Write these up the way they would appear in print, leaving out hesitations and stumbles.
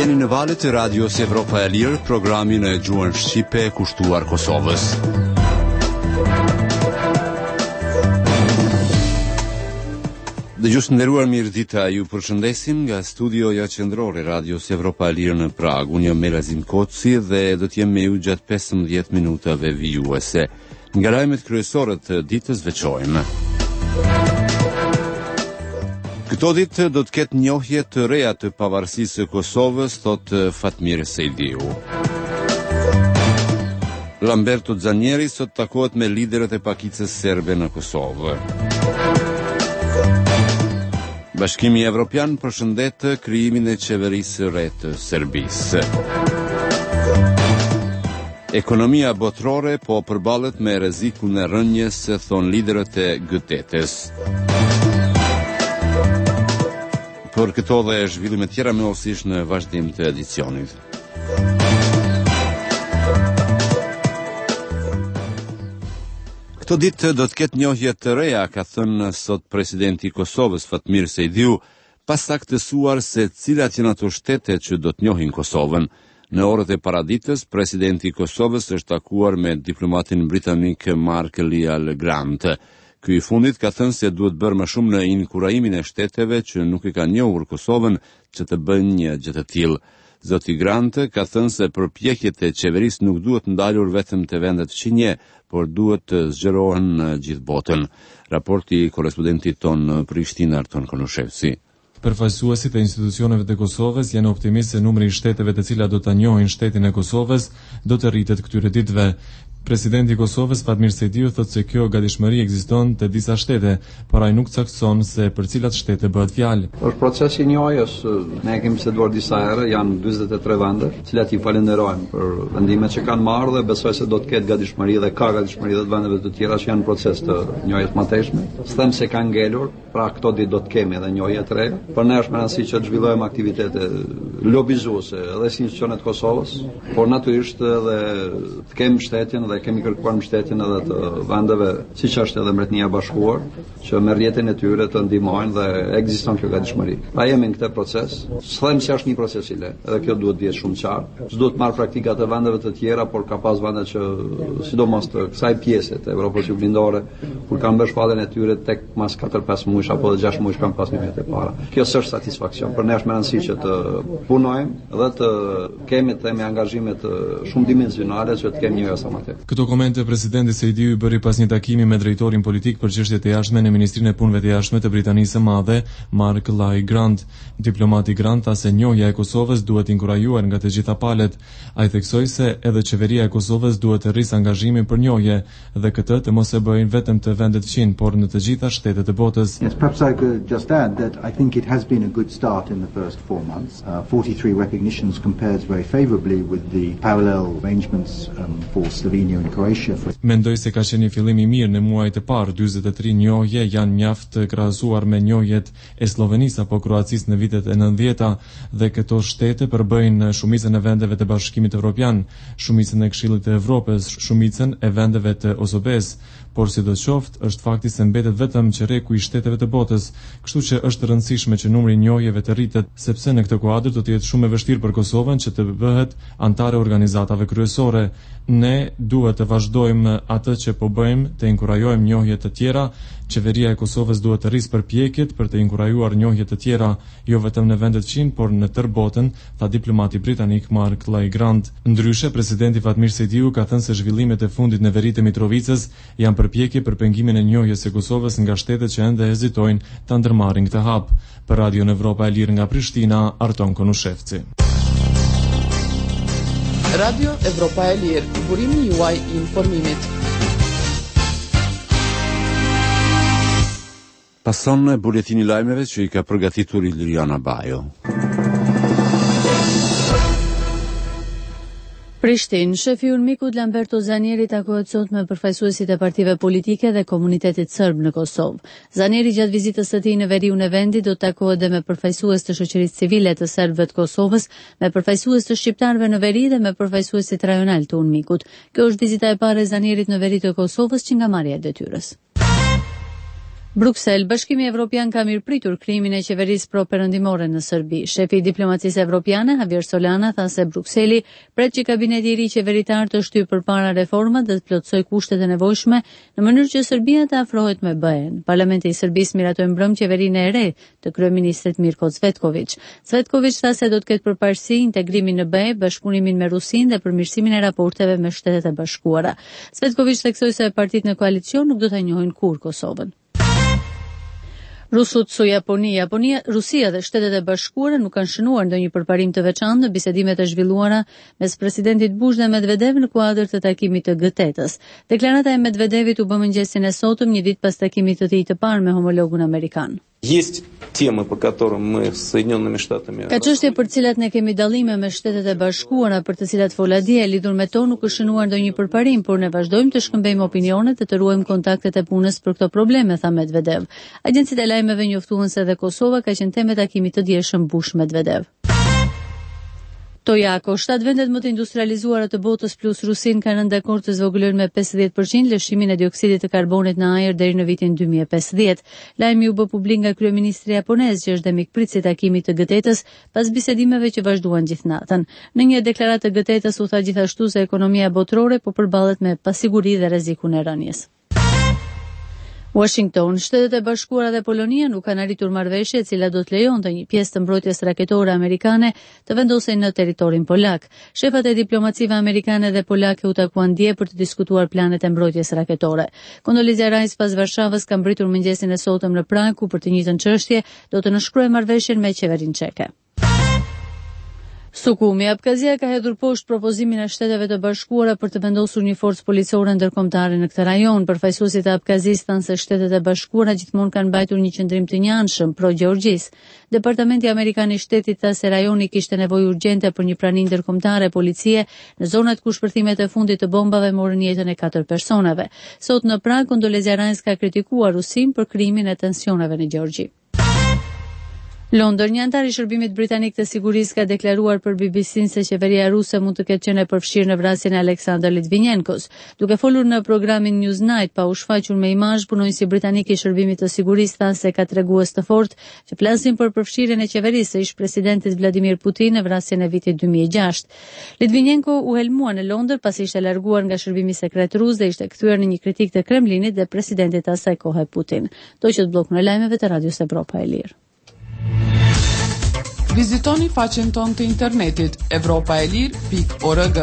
Jeni në valët e Radios Evropa e Lirë, programin e gjuhën shqipe kushtuar Kosovës. Dëgjues nderuar, mirëdita, ju përshëndesim nga studioja qendrore Radios Evropa e Lirë në Prag. Unë jam Melazim Koci dhe do të jem me ju gjatë 15 minutave vijuese. Nga lajmet kryesore të ditës veçojmë. Këto ditë do të ketë njohje të reja të pavarësisë së Kosovës, thot Fatmir Sejdiu. Lamberto Zanieri sot takohet me liderët e pakicës serbe në Kosovë. Bashkimi Evropian përshëndet krijimin e qeverisë re të Serbisë. Ekonomia botërore po përballet me rrezikun e rënjes, thon liderët e G8-s. Për këto dhe zhvillime tjera me osish në vazhdim të edicionit. Këto ditë do të ketë njohje të reja, ka thënë sot presidenti i Kosovës Fatmir Sejdiu, pas saktësuar se cilat janë ato shtete që do të njohin Kosovën. Në orët e paraditës, presidenti i Kosovës është takuar me diplomatin britanik Mark Lial Grant. Ky i fundit ka thënë se duhet bërë më shumë në inkurajimin e shteteve që nuk e kanë njohur Kosovën që të bëjnë një gjë të tillë. Zoti Grant ka thënë se përpjekjet e qeverisë nuk duhet ndalur vetëm te vendet qinje, por duhet të zgjerohen në gjithë botën. Raporti i korrespondentit ton në Prishtinë, Arton Konushevci. Përfaqësuesit e institucioneve të Kosovës janë optimistë se numri i shteteve të cilat do ta njohin shtetin e Kosovës do të rritet këtyre ditëve. Presidenti i Kosovës Fatmir Sejdiu thotë se kjo gatishmëri ekziston te disa shtete, por ai nuk cakson se për cilat shtete bëhet fjalë. Është procesi i njohjes, ne kemi biseduar disa herë, janë 43 vende, të cilat i falenderojmë për vendimet që kanë marrë dhe besoj se do të ketë gatishmëri dhe ka gatishmëri dhe të vendeve të tjera që janë në proces të njohjes mëtejshme. S'them se kanë ngelur, pra këto ditë do të kemi edhe njohje të reja. Për ne është me rëndësi që të zhvillojmë aktivitete lobizuese edhe si institucionet Kosovës, por natyrisht edhe të kemi mbështetjen dhe kemi kërkuar mbështetjen edhe të vendeve siç është edhe Mbretënia e Bashkuar, që me rrjetin e tyre të ndihmojnë dhe ekziston kjo gatishmëri. Pra jemi në këtë proces. S'them se është një proces i lehtë, edhe kjo duhet të jetë shumë qartë. S'duhet të marr praktikat e vendeve të tjera, por ka pas vende që sidomos të kësaj pjese të Evropës juglindore, kur kanë bërë shpalljen e tyre tek mas 4-5 muaj apo 6 muaj kanë pas nivelet e para. Kjo s'është satisfaksion. Për ne është më rëndësishme që të punojmë dhe të kemi angazhime të shumë dimensionale që të kemi një sa më tek. Këto komente presidenti Sejdiu i bëri pas një takimi me drejtorin politik për çështjet e jashtme në Ministrinë e Punëve të Jashtme të Britanisë së Madhe, Mark Lial Grant. Diplomati Grant tha se njohja e Kosovës duhet inkurajuar nga të gjitha palët. Ai theksoi se edhe qeveria e Kosovës duhet të rrisë angazhimin për njohje dhe këtë të mos e bëjnë vetëm të vendet fqin, por në të gjitha shtetet e botës. Yes, perhaps I could just add that I think it has been a good start in the first 4 months. 43 recognitions compares very favorably with the parallel arrangements for Slovenia and Croatia. Mendoj se ka qenë një fillim i mirë në muajt e parë. 43 njohje janë mjaft krahasuar me njohjet e Slovenisë apo Kroacisë në vitet e 90-ta dhe këto shtete përbëjnë shumicën e vendeve të Bashkimit Evropian, shumicën e Këshillit të Evropës, shumicën e vendeve të OSBE-s. Por sidoqoftë është fakti se mbetet vetëm qereku i shteteve të botës, kështu që është rëndësishme që numri i njohjeve të rritet, sepse në këtë kuadër do të jetë shumë e vështirë për Kosovën që të bëhet antare organizatave kryesore. Ne duhet të vazhdojmë atë që po bëjmë, të inkurajojmë njohje të tjera. Qeveria e Kosovës duhet të rrisë përpjekjet për të inkurajuar njohje të tjera, jo vetëm në vendet fqin, por në tërë botën, tha diplomati britanik Mark Lial Grant. Ndryshe, presidenti Fatmir Sejdiu ka thënë se zhvillimet e fundit në veri të Mitrovicës janë përpjekje për pengimin e njohjes së Kosovës nga shtetet që ende hezitojnë ta ndërmarrin këtë hap. Për Radio Evropa e Lirë nga Prishtina, Arton Konushevci. Radio Evropa e Lirë, burimi juaj i informimit. Pason në buletini lajmeve që i ka përgatitur Iliriana Bajo. Prishtinë, shefi i UNMIK-ut Lamberto Zanieri takohet sot me përfaqësuesit e partive politike dhe komunitetit serb në Kosovë. Zanieri gjatë vizitës së tij në veriun e vendit do të takohet dhe me përfaqësues të shoqërisë civile të serbëve të Kosovës, me përfaqësues të shqiptarëve në veri dhe me përfaqësuesit rajonal të UNMIK-ut. Kjo është vizita e parë e Zanierit në veri të Kosovës që nga marrja e detyrës. Bruksel, Bashkimi Evropian ka mirëpritur krijimin e qeverisë pro-perëndimore në Serbi. Shefi i diplomacisë evropiane, Javier Solana, tha se Brukseli pret që kabineti i ri qeveritar të shtyjë përpara reformat dhe të plotësojë kushtet e nevojshme në mënyrë që Serbia të afrohet me BE-n. Parlamenti i Serbisë miratoi mbrëm qeverinë e re të kryeministrit Mirko Cvetković. Cvetković tha se do të ketë përparësi integrimin në BE, bashkëpunimin me Rusinë dhe përmirësimin e raporteve me Shtetet e Bashkuara. Cvetković theksoi se partitë në koalicion nuk do ta njohin kurrë Kosovën. Rusut su Japonia, Rusia dhe Shtetet e Bashkuara nuk kanë shënuar ndonjë përparim të veçantë në bisedimet e zhvilluara mes presidentit Bush dhe Medvedev në kuadër të takimit të G8-s. Deklarata e Medvedevit u bë mëngjesin e sotëm, një ditë pas takimit të tij të parë me homologun amerikan. Есть темы, по которым мы с Соединенными Штатами. Ka çështje për të cilat ne kemi dallime me Shtetet e Bashkuara, për të cilat fola dje, lidhur me to nuk është shënuar ndonjë përparim, por ne vazhdojmë të shkëmbejmë opinionet dhe të ruajmë kontaktet e punës për këto probleme, tha Medvedev. Agjencitë e lajmeve njoftuan se edhe Kosova ka qenë temë e takimit të dielshëm Bush-Medvedev. Tojako, 7 vendet më të industrializuara të botës plus Rusin kanë rënë dakord të zvogëlojnë me 50% lëshimin e dioksidit të karbonit në ajër deri në vitin 2050. Lajmi u bë publik nga kryeministri japonez, që është dhe mikpritës i takimit të G8-s pas bisedimeve që vazhduan gjithë natën. Në një deklaratë të G8-s u tha gjithashtu se ekonomia botërore po përballet me pasiguri dhe rrezikun e rënies. Washington, Shtetet e Bashkuara dhe Polonia nuk kanë arritur marrëveshje e cila do të lejonte një pjesë të mbrojtjes raketore amerikane të vendosej në territorin polak. Shefat e diplomacive amerikane dhe polake u takuan dje për të diskutuar planet e mbrojtjes raketore. Condoleezza Rice pas Varshavës ka mbritur mëngjesin e sotëm në Prag, ku për të njëjtën çështje do të nënshkruajë marrëveshjen me qeverinë çeke. Sukumi, Abkazia ka hedhur poshtë propozimin e Shteteve të Bashkuara për të vendosur një forcë policore ndërkombëtare në këtë rajon. Përfaqësuesit e Abkazisë thanë se Shtetet e Bashkuara gjithmonë kanë mbajtur një qendrim të njanshëm pro-Gjeorgjisë. Departamenti Amerikan i Shtetit tha se rajoni kishte nevojë urgjente për një prani ndërkombëtare policie në zonat ku shpërthimet e fundit të bombave morën jetën e 4 personave. Sot në Prag, Condoleezza Rice ka kritikuar Rusin për krijimin e tensioneve në Gjeorgji. Londër, një antar i shërbimit britanik të sigurisë ka deklaruar për BBC-n se qeveria ruse mund të ketë qenë e përfshirë në vrasjen e Aleksandr Litvinenkos. Duke folur në programin Newsnight pa u shfaqur me imazh, punonjësi britanik i shërbimit të sigurisë thanë se ka tregues të fortë që flasin për përfshirjen e qeverisë së ish-presidentit Vladimir Putin në vrasjen e vitit 2006. Litvinenko u helmua në Londër pasi ishte larguar nga shërbimi sekret rus dhe ishte kthyer në një kritik të Kremlinit dhe presidentit asaj kohe Putin. Do që të bllokun e lajmeve të Radios Evropa e Lirë. Vizitoni faqen tonë të internetit evropaelir.org.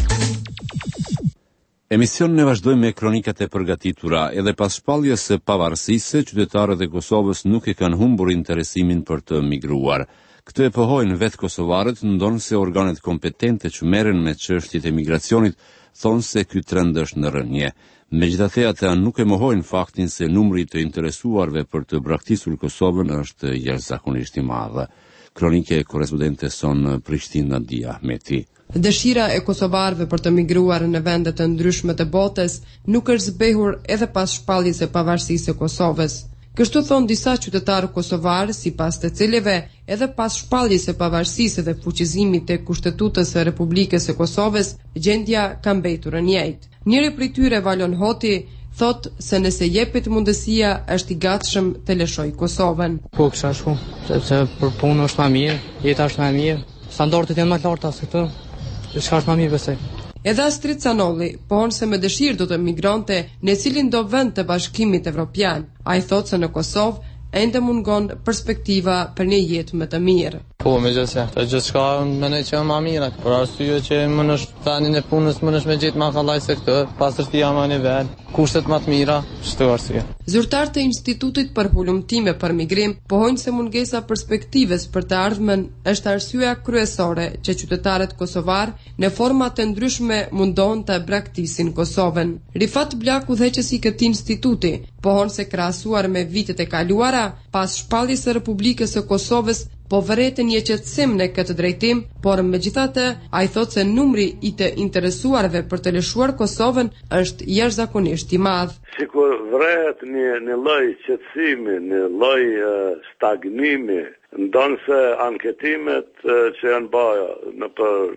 Emisionin e vazhdojmë me kronikat e përgatitura. Edhe pas shpalljes së pavarësisë, qytetarët e Kosovës nuk e kanë humbur interesimin për të migruar. Këtë e pohojnë vetë kosovarët, ndonë se organet kompetente që merren me çështjet e migracionit thonë se ky trend është në rënje. Megjithatë, ata nuk e mohojnë faktin se numri të interesuarve për të braktisur Kosovën është jashtëzakonisht i madh. Kronike e korrespondente son Prishtina Dia Ahmeti. Dëshira e kosovarëve për të migruar në vende të ndryshme të botës nuk është zbehur edhe pas shpalljes së pavarësisë së Kosovës. Kështu thon disa qytetarë kosovarë, sipas të cilëve edhe pas shpalljes së pavarësisë dhe fuqizimit të Kushtetutës së Republikës së Kosovës, gjendja ka mbetur e njëjtë. Njëri prej tyre, Valon Hoti, thot se nëse jepet mundësia është i gatshëm të lëshoj Kosovën. Po kisha shku, sepse për punë është më mirë, jeta është më mirë, standardet janë më të larta se këtu. Çka është më mirë besoj. Edhe Astrid Canolli pohon se me dëshirë do të migronte në cilin do vend të Bashkimit Evropian. Ai thot se në Kosovë ende mungon perspektiva për një jetë më të mirë. Po, megjithëse, gjithçka mendoj që është më mirë, për arsye që më në vendin e punës më nësh me gjetë më kollaj se këtë, pastërtia më në vend, kushtet më të mira, çdo arsye. Zyrtar të Institutit për Hulumtime për Migrim pohojnë se mungesa perspektives për të ardhmen është arsyeja kryesore që qytetarët kosovar në forma të ndryshme mundon të braktisin Kosovën. Rifat Blaku, udhëheqësi i këtij instituti, pohon se krahasuar me vitet e kaluara, pas shpalljes së Republikës së Kosovës, po vërejtë një qetësim në këtë drejtim, por megjithatë ai thotë se numri i të interesuarve për të lëshuar Kosovën është jashtëzakonisht i madh. Sikur vret një lloj qetësimi, një lloj stagnimi, ndonse anketimet që janë bërë në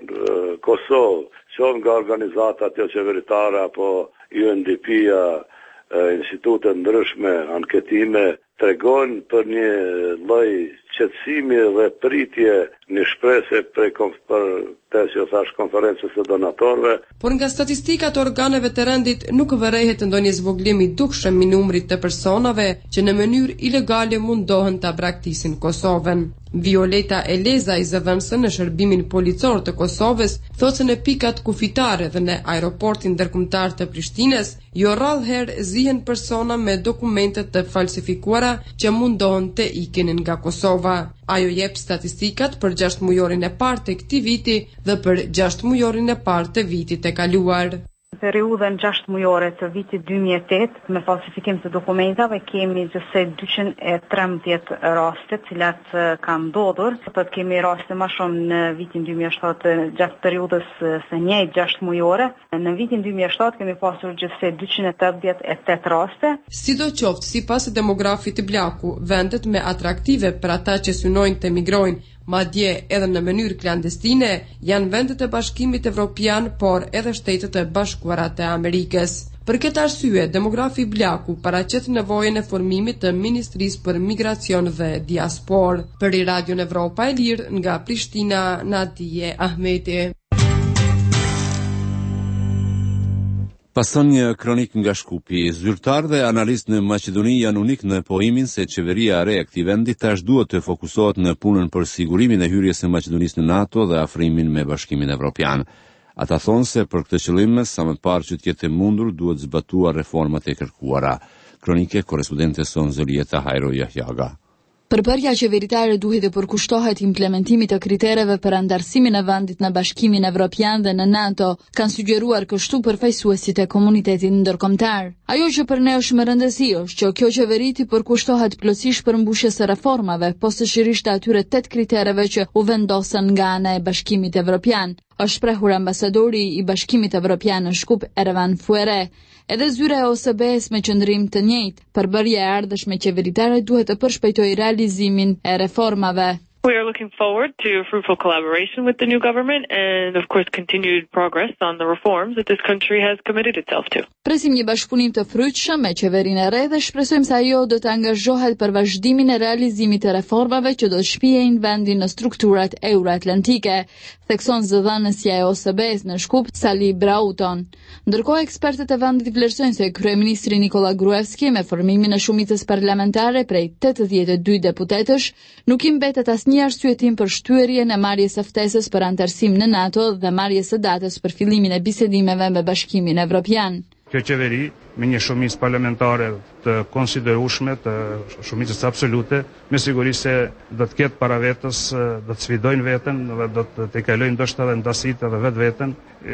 për Kosovë, qoftë nga organizatat jo qeveritare apo UNDP-a, institute ndryshme anketime tregojnë për një lloj qetësimi dhe pritje, një shpresë për që thash konferencës së donatorëve. Por nga statistikat e organeve të rendit nuk vërehet ndonjë zvoglim i dukshëm i numrit të personave që në mënyrë ilegale mundohen ta braktisin Kosovën. Violeta Eleza, i zëvendëse në shërbimin policor të Kosovës, thotë se në pikat kufitare dhe në aeroportin ndërkombëtar të Prishtinës, jo rrallëherë zihen persona me dokumente të falsifikuara që mundohen të ikin nga Kosova. Ajo jep statistikat për 6 mujorin e parë të këtij viti dhe për 6 mujorin e parë të vitit të kaluar. Në periudhën 6 mujore të vitit 2008, me falsifikim të dokumentave, kemi gjëse 213 raste cilat kanë ndodhur. Sot kemi raste më shumë në vitin 2007 gjatë periudhës së njëjtë 6 mujore. Në vitin 2007 kemi pasur gjëse 288 raste. Sidoqoftë, sipas demografit Blaku, vendet me atraktive për ata që synojnë të migrojnë, madje edhe në mënyrë klandestine, janë vendet e Bashkimit Evropian, por edhe Shtetet e Bashkuara të Amerikës. Për këtë arsye, demografi Blaku paraqet nevojën e formimit të Ministrisë për Migracion dhe Diaspor. Për Radion Evropa e Lirë, nga Prishtina, Nadije Ahmeti. Pason një kronik nga Shkupi. Zyrtar dhe analist në Maqedoni janë unik në pohimin se qeveria e re e këtij vendi tash duhet të fokusohet në punën për sigurimin e hyrjes së Maqedonisë në NATO dhe afrimin me Bashkimin Evropian. Ata thonë se për këtë qëllim, sa më parë që të jetë mundur, duhet zbatuar reformat e kërkuara. Kronike korrespondente son Zolieta Hajro Jahjaga. Përbërja qeveritare duhet të përkushtohet implementimit të kritereve për andarësimin e vendit në Bashkimin Evropian dhe në NATO, kanë sugjeruar kështu përfaqësuesit e komunitetit ndërkombëtar. Ajo që për ne është më rëndësi është që kjo qeveri të përkushtohet plotësisht për mbushjes së reformave, posaçërisht atyre 8 kritereve që u vendosën nga ana e Bashkimit Evropian, është shprehur ambasadori i Bashkimit Evropian në Shkup, Erevan Fuere. Edhe zyra e OSBE-s me qëndrim të njëjtë, përbërja e ardhshme qeveritare duhet të përshpejtojë realizimin e reformave. We are looking forward to fruitful collaboration with the new government and, of course, continued progress on the reforms that this country has committed itself to. Presim një bashkëpunim të frytshëm me qeverinë e re dhe shpresojmë se ajo do të angazhohet për vazhdimin e realizimit të reformave që do të shpijejnë vendin në strukturat euroatlantike, thekson zëdhënësja e OSBE-s në Shkup, Sali Brauton. Ndërkohë, ekspertët e vendit vlerësojnë se kryeministri Nikola Gruevski me formimin e shumicës parlamentare prej 82 deputetësh nuk i mbetet asnjë arsyetim për shtyerjen e marrjes së ftesës për antarësim në NATO dhe marrjes së datës për fillimin e bisedimeve me Bashkimin Evropian. Kjo qeveri, me një shumicë parlamentare të konsiderueshme, të shumicës absolute, me siguri se do të ketë para vetës, do të sfidojnë veten dhe do të kalojnë ndoshta edhe ndasitë edhe vetveten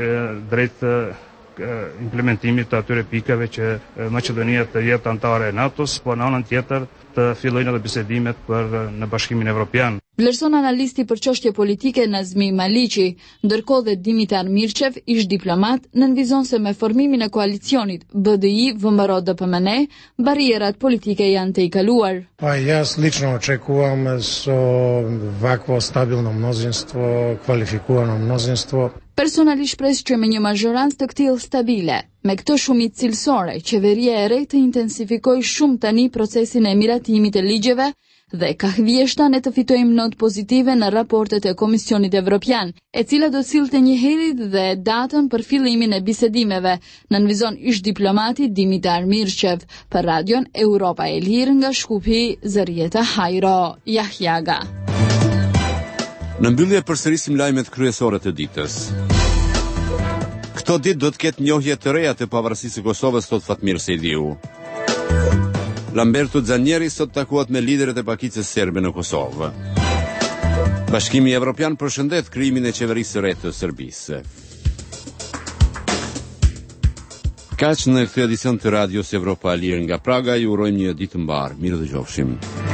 drejt implementimit të atyre pikave që Maqedonia të jetë antare e NATO-s, po në anën tjetër të fillojnë edhe bisedimet për në Bashkimin Evropian. Vlerëson analisti për çështje politike Nazmi Maliqi, ndërkohë dhe Dimitar Mirçev, ish diplomat, nënvizon se me formimin e koalicionit BDI, VMRO, DPMN, barierat politike janë të i kaluar. Јас лично очекувам со вакво стабилно мнозинство, квалификувано мнозинство. Personalisht pres që me një mazhorancë të këtillë stabile, me këtë shumicë cilësore, qeveria e re të intensifikojë shumë tani procesin e miratimit të ligjeve dhe ka hvieshta ne të fitojmë notë pozitive në raportet e Komisionit Evropian, e cila do sillte një herë dhe datën për fillimin e bisedimeve, nënvizon ish diplomati Dimitar Mirçev. Për Radion Europa e Lirë nga Shkupi, Zërieta Hajro Jahjaga. Në mbyllje përsërisim lajmet kryesore të ditës. Këto ditë do të ketë njohje të reja të pavarësisë së Kosovës, thot Fatmir Sejdiu. Lamberto Zanieri sot takohet me liderët e pakicës serbe në Kosovë. Bashkimi Evropian përshëndet krijimin e qeverisë së re të Serbisë. Kaq në këtë edicion të Radios Evropa e Lirë nga Praga, ju urojmë një ditë mbar. Mirë dëgjofshim.